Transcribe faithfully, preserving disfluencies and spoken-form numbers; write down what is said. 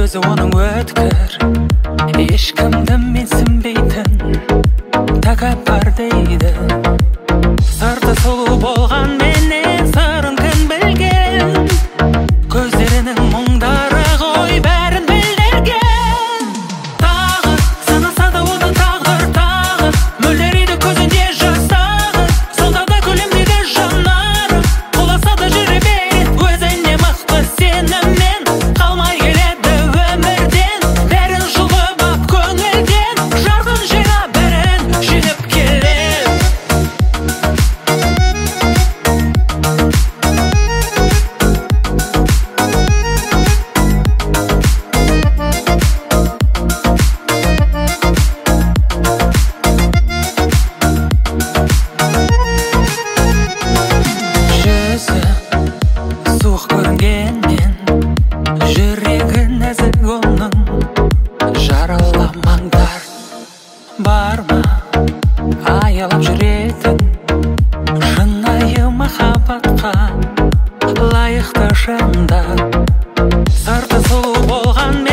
өзі оның өткір, ешкімді менсінбейтін тәкаппар дейді. Сырты сұлу болған менен сырын кім білген, көздерінің мұңдары ғой бәрін білдірген. Тағы санаса да оны тағдыр, тағы мөлдірейді көзінде жастағы, солдада көлемдейді жанары, құласа да жүре береді өзіне мықты сеніммен. Қалмай келеді өмірден бәрін жұлып ап көңілден, жарқын жайға бәрін жинап келеді. Жүзі суық көрінгенмен жүрегі нәзік оның, жараламаңдар бар ма аялап жүретін шынайы махаббатқа лайықты жандар. Сырты сұлу болған